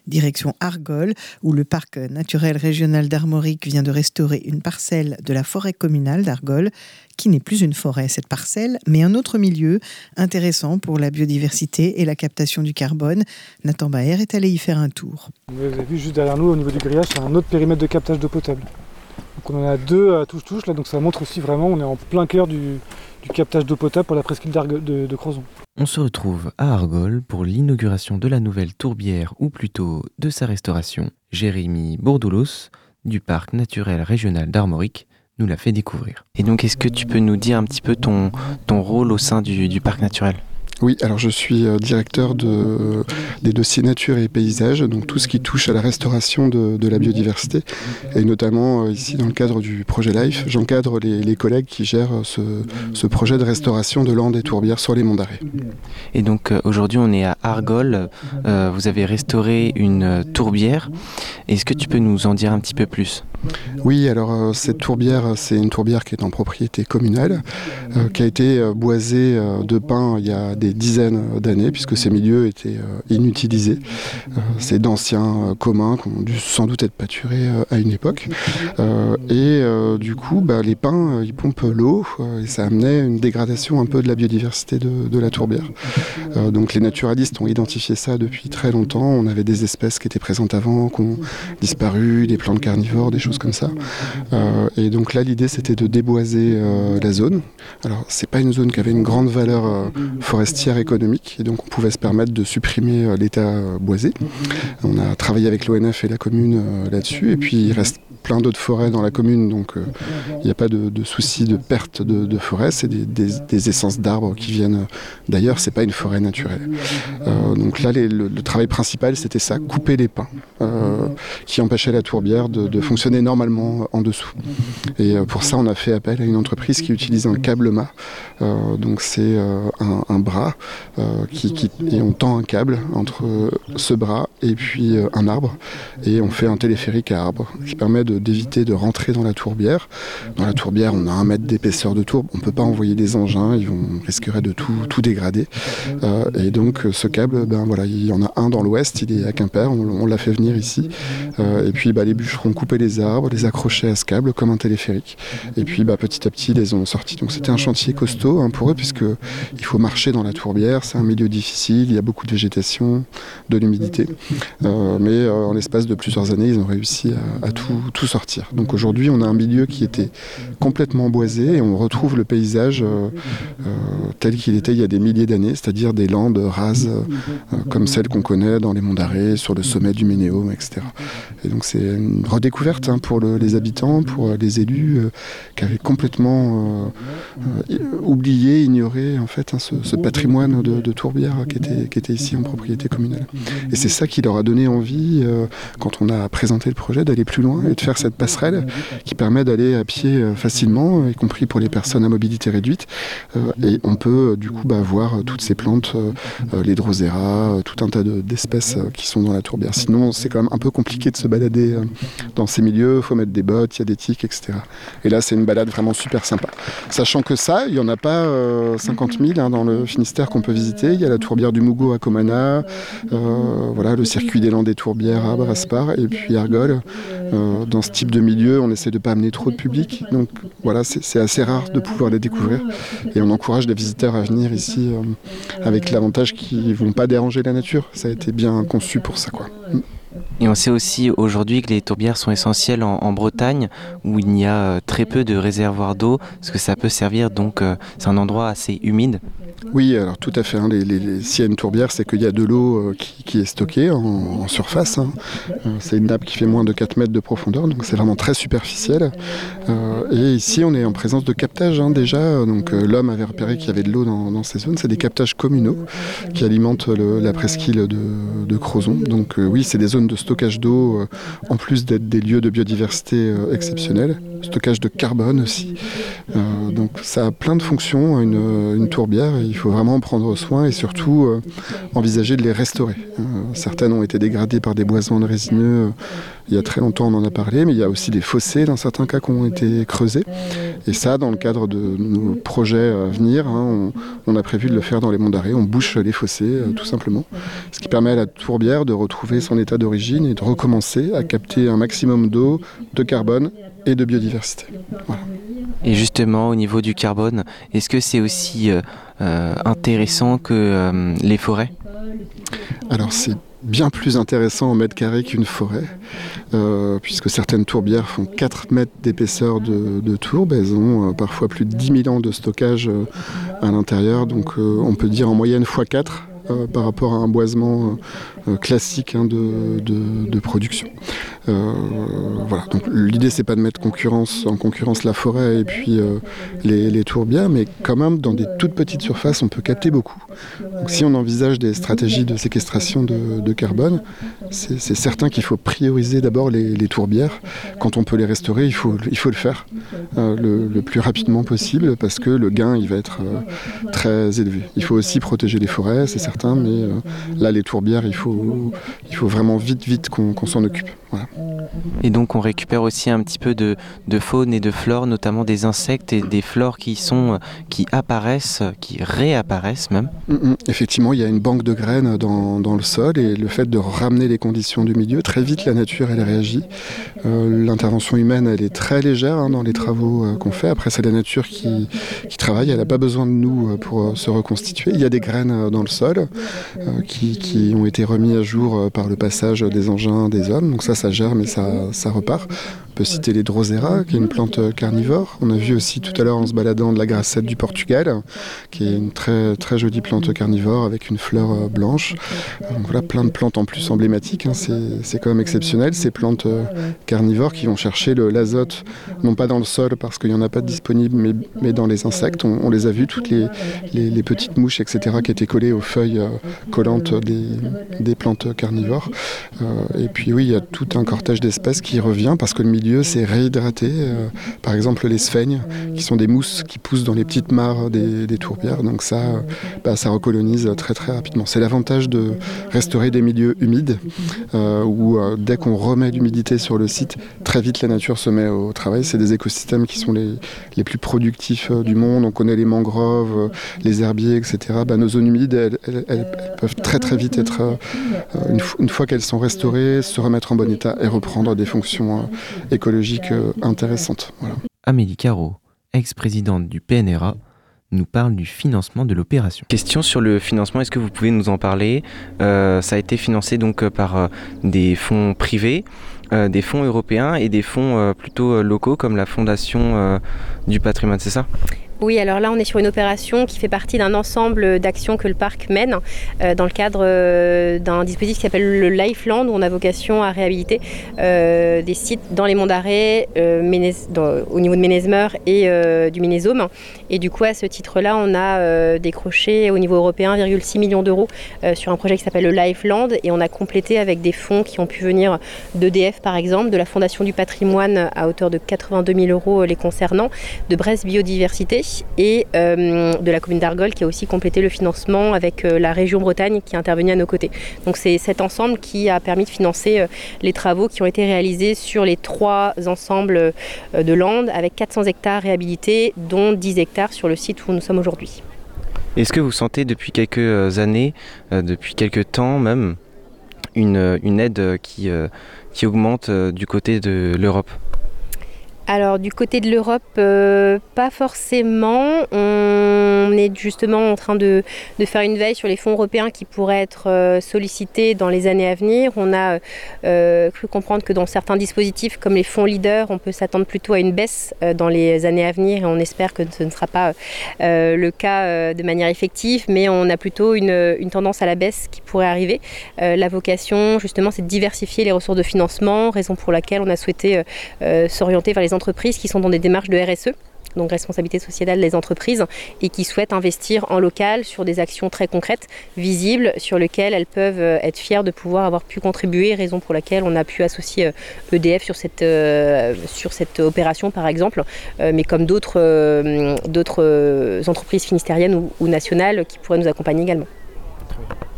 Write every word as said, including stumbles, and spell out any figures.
Direction Argol, où le parc naturel régional d'Armorique vient de restaurer une parcelle de la forêt communale d'Argol, qui n'est plus une forêt, cette parcelle, mais un autre milieu intéressant pour la biodiversité et la captation du carbone. Nathan Baer est allé y faire un tour. Vous avez vu juste derrière nous, au niveau du grillage, c'est un autre périmètre de captage d'eau potable. Donc on en a deux à touche-touche, là, donc ça montre aussi vraiment, on est en plein cœur du, du captage d'eau potable pour la presqu'île de, de Crozon. On se retrouve à Argol pour l'inauguration de la nouvelle tourbière, ou plutôt de sa restauration. Jérémy Bourdoulos, du parc naturel régional d'Armorique, nous l'a fait découvrir. Et donc, est-ce que tu peux nous dire un petit peu ton, ton rôle au sein du, du parc naturel ? Oui, alors je suis directeur de, des dossiers nature et paysage, donc tout ce qui touche à la restauration de, de la biodiversité, et notamment ici dans le cadre du projet LIFE, j'encadre les, les collègues qui gèrent ce, ce projet de restauration de landes et tourbières sur les monts d'Arrée. Et donc aujourd'hui on est à Argol, euh, vous avez restauré une tourbière, est-ce que tu peux nous en dire un petit peu plus ? Oui, alors euh, cette tourbière, c'est une tourbière qui est en propriété communale, euh, qui a été euh, boisée euh, de pins il y a des dizaines d'années, puisque ces milieux étaient euh, inutilisés. Euh, c'est d'anciens euh, communs qui ont dû sans doute être pâturés euh, à une époque. Euh, et euh, du coup, bah, les pins, euh, ils pompent l'eau, euh, et ça amenait une dégradation un peu de la biodiversité de, de la tourbière. Euh, donc les naturalistes ont identifié ça depuis très longtemps. On avait des espèces qui étaient présentes avant, qui ont disparu, des plantes carnivores, des choses comme ça. Euh, et donc là, l'idée, c'était de déboiser euh, la zone. Alors, c'est pas une zone qui avait une grande valeur euh, forestière économique, et donc on pouvait se permettre de supprimer euh, l'état euh, boisé. On a travaillé avec l'O N F et la commune euh, là-dessus, et puis il reste plein d'autres forêts dans la commune, donc il euh, n'y a pas de, de souci de perte de, de forêt. C'est des, des, des essences d'arbres qui viennent d'ailleurs, c'est pas une forêt naturelle. Euh, donc là, les, le, le travail principal, c'était ça, couper les pins, euh, qui empêchaient la tourbière de, de fonctionner normalement en dessous. Et euh, pour ça, on a fait appel à une entreprise qui utilise un câble-mât. Euh, donc c'est euh, un, un bras, euh, qui, qui, et on tend un câble entre euh, ce bras et puis euh, un arbre, et on fait un téléphérique à arbre, qui permet de d'éviter de rentrer dans la tourbière. Dans la tourbière, on a un mètre d'épaisseur de tourbe, on ne peut pas envoyer des engins, ils vont risqueraient de tout, tout dégrader. Euh, et donc ce câble, ben voilà, il y en a un dans l'ouest, il est à Quimper, on, on l'a fait venir ici. Euh, et puis bah, les bûcherons coupaient les arbres, les accrochaient à ce câble comme un téléphérique. Et puis bah, petit à petit, ils les ont sortis. Donc c'était un chantier costaud hein, pour eux, puisque il faut marcher dans la tourbière, c'est un milieu difficile, il y a beaucoup de végétation, de l'humidité. Euh, mais euh, en l'espace de plusieurs années, ils ont réussi à, à tout, tout sortir. Donc aujourd'hui, on a un milieu qui était complètement boisé, et on retrouve le paysage euh, euh, tel qu'il était il y a des milliers d'années, c'est-à-dire des landes rases euh, comme celles qu'on connaît dans les monts d'Arrée, sur le sommet du Ménéum, et cetera. Et donc c'est une redécouverte hein, pour le, les habitants, pour les élus euh, qui avaient complètement euh, euh, oublié, ignoré en fait hein, ce, ce patrimoine de, de tourbière qui était, qui était ici en propriété communale. Et c'est ça qui leur a donné envie, euh, quand on a présenté le projet, d'aller plus loin et de faire cette passerelle qui permet d'aller à pied euh, facilement, y compris pour les personnes à mobilité réduite. Euh, et on peut euh, du coup bah, voir euh, toutes ces plantes, euh, euh, les drosera, euh, tout un tas de, d'espèces euh, qui sont dans la tourbière. Sinon, c'est quand même un peu compliqué de se balader euh, dans ces milieux, il faut mettre des bottes, il y a des tiques, et cetera. Et là, c'est une balade vraiment super sympa. Sachant que ça, il n'y en a pas euh, cinquante mille hein, dans le Finistère qu'on peut visiter. Il y a la tourbière du Mougot à Comana, euh, voilà, le circuit des Landes des Tourbières à Brasparts, et puis Argol. Euh, dans ce type de milieu, on essaie de ne pas amener trop de public. Donc voilà, c'est, c'est assez rare de pouvoir les découvrir. Et on encourage les visiteurs à venir ici euh, avec l'avantage qu'ils ne vont pas déranger la nature. Ça a été bien conçu pour ça, quoi. Et on sait aussi aujourd'hui que les tourbières sont essentielles en, en Bretagne, où il y a euh, très peu de réservoirs d'eau, parce que ça peut servir, donc euh, c'est un endroit assez humide. Oui, alors tout à fait. Hein. Les, les, les, s'il y a une tourbière, c'est qu'il y a de l'eau euh, qui, qui est stockée en, en surface. Hein. Euh, c'est une nappe qui fait moins de quatre mètres de profondeur, donc c'est vraiment très superficiel. Euh, et ici, on est en présence de captages hein, déjà. Donc euh, l'homme avait repéré qu'il y avait de l'eau dans, dans ces zones. C'est des captages communaux qui alimentent le, la presqu'île de, de Crozon. Donc euh, oui, c'est des zones de stockage d'eau, euh, en plus d'être des lieux de biodiversité euh, exceptionnels. stockage de carbone aussi. Euh, donc ça a plein de fonctions, une, une tourbière, et il faut vraiment en prendre soin et surtout euh, envisager de les restaurer. Euh, certaines ont été dégradées par des boisements résineux, euh, il y a très longtemps on en a parlé, mais il y a aussi des fossés dans certains cas qui ont été creusés. Et ça, dans le cadre de nos projets à venir, hein, on, on a prévu de le faire dans les Monts d'Arrée, on bouche les fossés euh, tout simplement. Ce qui permet à la tourbière de retrouver son état d'origine et de recommencer à capter un maximum d'eau, de carbone et de biodiversité. Voilà. Et justement, au niveau du carbone, est-ce que c'est aussi euh, euh, intéressant que euh, les forêts ? Alors c'est bien plus intéressant en mètre carré qu'une forêt, euh, puisque certaines tourbières font quatre mètres d'épaisseur de, de tourbe. Elles ont euh, parfois plus de dix mille ans de stockage euh, à l'intérieur, donc euh, on peut dire en moyenne fois quatre. Euh, par rapport à un boisement euh, classique hein, de, de, de production. Euh, voilà. Donc, l'idée, c'est pas de mettre concurrence, en concurrence la forêt et puis euh, les, les tourbières, mais quand même, dans des toutes petites surfaces, on peut capter beaucoup. Donc, si on envisage des stratégies de séquestration de, de carbone, c'est, c'est certain qu'il faut prioriser d'abord les, les tourbières. Quand on peut les restaurer, il faut, il faut le faire euh, le, le plus rapidement possible parce que le gain, il va être euh, très élevé. Il faut aussi protéger les forêts, c'est certain. Mais euh, là, les tourbières, il faut, il faut vraiment vite, vite qu'on, qu'on s'en occupe. Voilà. Et donc, on récupère aussi un petit peu de, de faune et de flore, notamment des insectes et des flores qui sont, qui apparaissent, qui réapparaissent même. Mmh, effectivement, il y a une banque de graines dans, dans le sol et le fait de ramener les conditions du milieu, très vite, la nature, elle réagit. Euh, l'intervention humaine, elle est très légère hein, dans les travaux euh, qu'on fait. Après, c'est la nature qui, qui travaille. Elle n'a pas besoin de nous pour euh, se reconstituer. Il y a des graines euh, dans le sol. Euh, qui, qui ont été remis à jour euh, par le passage des engins des hommes. Donc ça, ça germe et ça, ça repart. On peut citer les Drosera, qui est une plante carnivore. On a vu aussi tout à l'heure en se baladant de la grassette du Portugal, qui est une très, très jolie plante carnivore avec une fleur euh, blanche. Donc voilà, plein de plantes en plus emblématiques. Hein. C'est, c'est quand même exceptionnel, ces plantes euh, carnivores qui vont chercher le, l'azote, non pas dans le sol parce qu'il n'y en a pas de disponible, mais, mais dans les insectes. On, on les a vus, toutes les, les, les petites mouches, et cetera, qui étaient collées aux feuilles euh, collantes des, des plantes carnivores. Euh, et puis oui, il y a tout un cortège d'espèces qui revient parce que le milieu s'est réhydraté. Euh, par exemple les sphègnes, qui sont des mousses qui poussent dans les petites mares des, des tourbières. Donc ça, euh, bah, ça recolonise très très rapidement. C'est l'avantage de restaurer des milieux humides, euh, où euh, dès qu'on remet l'humidité sur le site, très vite la nature se met au travail. C'est des écosystèmes qui sont les, les plus productifs euh, du monde. On connaît les mangroves, euh, les herbiers, et cetera. Bah, nos zones humides, elles, elles, elles, elles peuvent très très vite être, euh, une, f- une fois qu'elles sont restaurées, se remettre en bon état et reprendre des fonctions euh, écologiques euh, intéressantes. Voilà. Amélie Carreau, ex-présidente du P N R A, nous parle du financement de l'opération. Question sur le financement, est-ce que vous pouvez nous en parler ? euh, Ça a été financé donc par euh, des fonds privés, euh, des fonds européens et des fonds euh, plutôt euh, locaux comme la Fondation euh, du patrimoine, c'est ça ? Oui, alors là, on est sur une opération qui fait partie d'un ensemble d'actions que le parc mène euh, dans le cadre euh, d'un dispositif qui s'appelle le Lifeland, où on a vocation à réhabiliter euh, des sites dans les Monts d'Arrée, euh, Ménez, dans, au niveau de Ménezmer et euh, du Minésome. Et du coup, à ce titre-là, on a euh, décroché au niveau européen un virgule six millions d'euros euh, sur un projet qui s'appelle le Lifeland, et on a complété avec des fonds qui ont pu venir d'E D F, par exemple, de la Fondation du patrimoine à hauteur de quatre-vingt-deux mille euros les concernant, de Brest Biodiversité, et euh, de la commune d'Argol qui a aussi complété le financement avec euh, la région Bretagne qui est intervenue à nos côtés. Donc c'est cet ensemble qui a permis de financer euh, les travaux qui ont été réalisés sur les trois ensembles euh, de Landes avec quatre cents hectares réhabilités, dont dix hectares sur le site où nous sommes aujourd'hui. Est-ce que vous sentez depuis quelques années, euh, depuis quelques temps même, une, une aide qui, euh, qui augmente euh, du côté de l'Europe ? Alors du côté de l'Europe, euh, pas forcément. On est justement en train de, de faire une veille sur les fonds européens qui pourraient être euh, sollicités dans les années à venir. On a euh, cru comprendre que dans certains dispositifs comme les fonds leaders, on peut s'attendre plutôt à une baisse euh, dans les années à venir, et on espère que ce ne sera pas euh, le cas euh, de manière effective, mais on a plutôt une, une tendance à la baisse qui pourrait arriver. Euh, la vocation justement, c'est de diversifier les ressources de financement, raison pour laquelle on a souhaité euh, s'orienter vers les entreprises qui sont dans des démarches de R S E. donc responsabilité sociétale des entreprises, et qui souhaitent investir en local sur des actions très concrètes, visibles, sur lesquelles elles peuvent être fières de pouvoir avoir pu contribuer, raison pour laquelle on a pu associer E D F sur cette, euh, sur cette opération par exemple, euh, mais comme d'autres euh, d'autres entreprises finistériennes ou, ou nationales qui pourraient nous accompagner également.